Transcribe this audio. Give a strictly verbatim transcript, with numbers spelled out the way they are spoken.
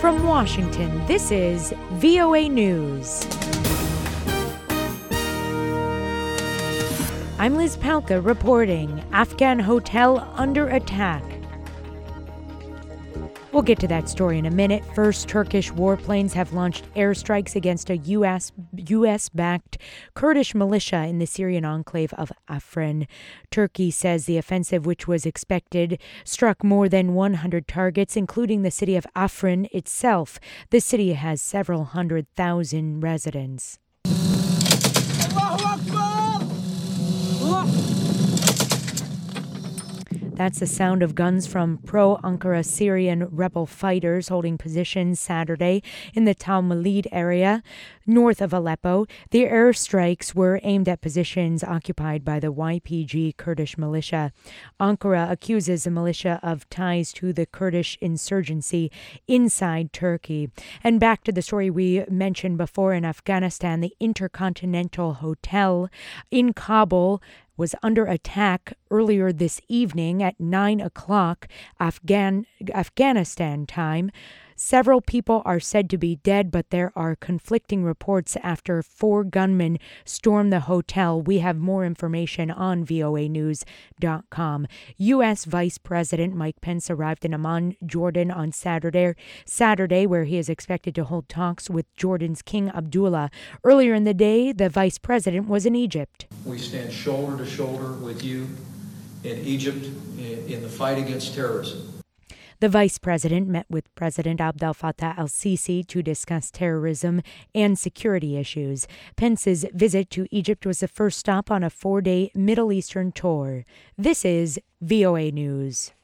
From Washington, this is V O A News. I'm Liz Palka reporting. Afghan hotel under attack. We'll get to that story in a minute. First, Turkish warplanes have launched airstrikes against a U S U S-backed Kurdish militia in the Syrian enclave of Afrin. Turkey says the offensive, which was expected, struck more than one hundred targets, including the city of Afrin itself. The city has several hundred thousand residents. Allahu Akbar! That's the sound of guns from pro-Ankara Syrian rebel fighters holding positions Saturday in the Tal Malid area north of Aleppo. The airstrikes were aimed at positions occupied by the Y P G Kurdish militia. Ankara accuses the militia of ties to the Kurdish insurgency inside Turkey. And back to the story we mentioned before in Afghanistan, the Intercontinental Hotel in Kabul was under attack earlier this evening at nine o'clock Afghan Afghanistan time. Several people are said to be dead, but there are conflicting reports after four gunmen stormed the hotel. We have more information on V O A news dot com. U S Vice President Mike Pence arrived in Amman, Jordan on Saturday, Saturday, where he is expected to hold talks with Jordan's King Abdullah. Earlier in the day, the Vice President was in Egypt. We stand shoulder to shoulder with you in Egypt in the fight against terrorism. The vice president met with President Abdel Fattah al-Sisi to discuss terrorism and security issues. Pence's visit to Egypt was the first stop on a four-day Middle Eastern tour. This is V O A News.